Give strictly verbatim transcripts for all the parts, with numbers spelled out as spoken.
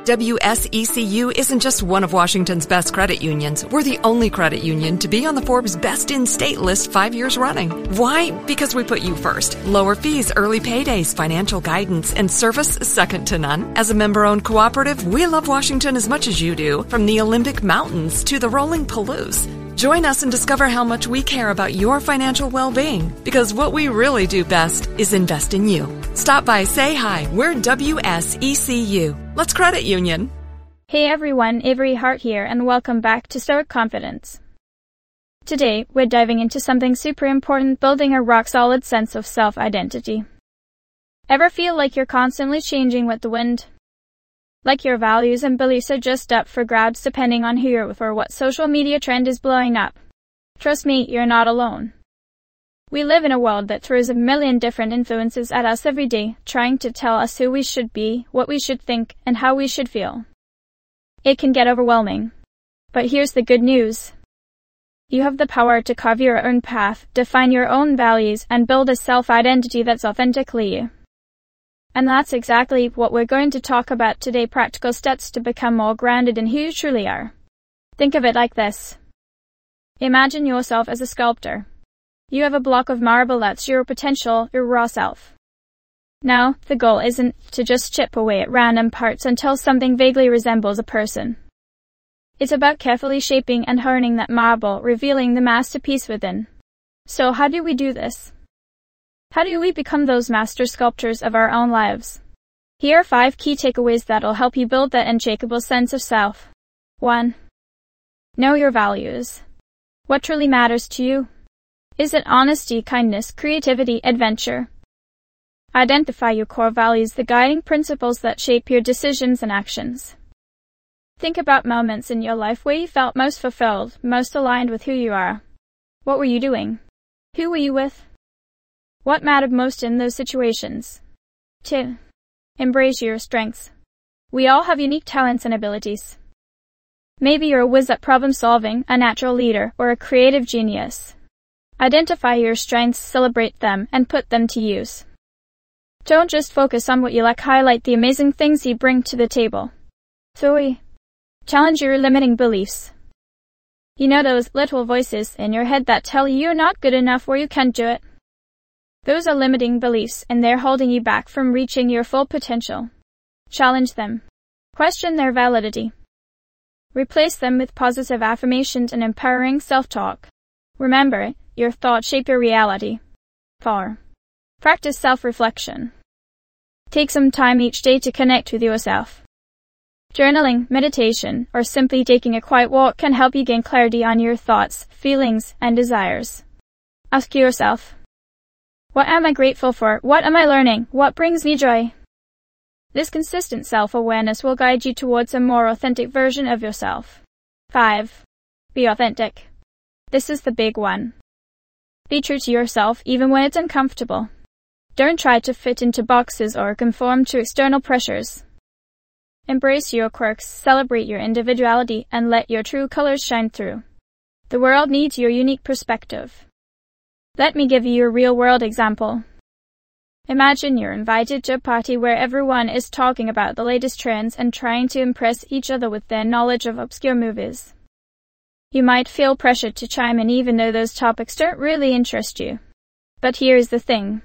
W S E C U isn't just one of Washington's best credit unions. We're the only credit union to be on the Forbes Best in State list five years running. Why? Because we put you first. Lower fees, early paydays, financial guidance, and service second to none. As a member-owned cooperative, we love Washington as much as you do, from the Olympic Mountains to the rolling Palouse. Join us and discover how much we care about your financial well-being, because what we really do best is invest in you. Stop by, say hi. We're W S E C U. Let's credit union. Hey everyone, Avery Hart here, and welcome back to Stoic Confidence. Today, we're diving into something super important, building a rock-solid sense of self-identity. Ever feel like you're constantly changing with the wind? Like your values and beliefs are just up for grabs depending on who you're with or what social media trend is blowing up? Trust me, you're not alone. We live in a world that throws a million different influences at us every day, trying to tell us who we should be, what we should think, and how we should feel. It can get overwhelming. But here's the good news. You have the power to carve your own path, define your own values, and build a self-identity that's authentically you. And that's exactly what we're going to talk about today, practical steps to become more grounded in who you truly are. Think of it like this. Imagine yourself as a sculptor. You have a block of marble that's your potential, your raw self. Now, the goal isn't to just chip away at random parts until something vaguely resembles a person. It's about carefully shaping and honing that marble, revealing the masterpiece within. So how do we do this? How do we become those master sculptors of our own lives? Here are five key takeaways that'll help you build that unshakable sense of self. one. Know your values. What truly matters to you? Is it honesty, kindness, creativity, adventure? Identify your core values, the guiding principles that shape your decisions and actions. Think about moments in your life where you felt most fulfilled, most aligned with who you are. What were you doing? Who were you with? What mattered most in those situations? two. Embrace your strengths. We all have unique talents and abilities. Maybe you're a whiz at problem solving, a natural leader, or a creative genius. Identify your strengths, celebrate them, and put them to use. Don't just focus on what you lack, highlight the amazing things you bring to the table. three. Challenge your limiting beliefs. You know those little voices in your head that tell you you're not good enough or you can't do it? Those are limiting beliefs, and they're holding you back from reaching your full potential. Challenge them. Question their validity. Replace them with positive affirmations and empowering self-talk. Remember, your thoughts shape your reality. four. Practice self-reflection. Take some time each day to connect with yourself. Journaling, meditation, or simply taking a quiet walk can help you gain clarity on your thoughts, feelings, and desires. Ask yourself, what am I grateful for? What am I learning? What brings me joy? This consistent self-awareness will guide you towards a more authentic version of yourself. five. Be authentic. This is the big one. Be true to yourself even when it's uncomfortable. Don't try to fit into boxes or conform to external pressures. Embrace your quirks, celebrate your individuality, and let your true colors shine through. The world needs your unique perspective. Let me give you a real-world example. Imagine you're invited to a party where everyone is talking about the latest trends and trying to impress each other with their knowledge of obscure movies. You might feel pressured to chime in even though those topics don't really interest you. But here's the thing.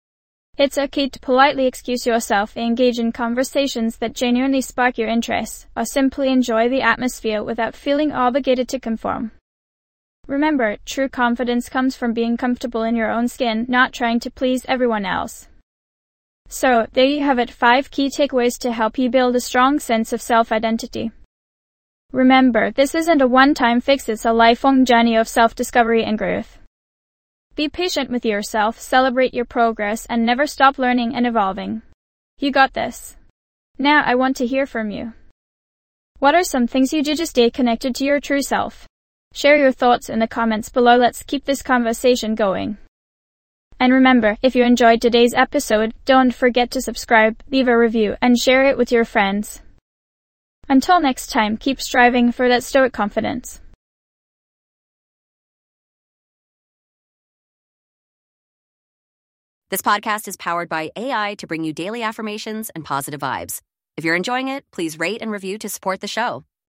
It's okay to politely excuse yourself, engage in conversations that genuinely spark your interest, or simply enjoy the atmosphere without feeling obligated to conform. Remember, true confidence comes from being comfortable in your own skin, not trying to please everyone else. So, there you have it, five key takeaways to help you build a strong sense of self-identity. Remember, this isn't a one-time fix, it's a lifelong journey of self-discovery and growth. Be patient with yourself, celebrate your progress, and never stop learning and evolving. You got this. Now I want to hear from you. What are some things you do to stay connected to your true self? Share your thoughts in the comments below. Let's keep this conversation going. And remember, if you enjoyed today's episode, don't forget to subscribe, leave a review, and share it with your friends. Until next time, keep striving for that stoic confidence. This podcast is powered by A I to bring you daily affirmations and positive vibes. If you're enjoying it, please rate and review to support the show.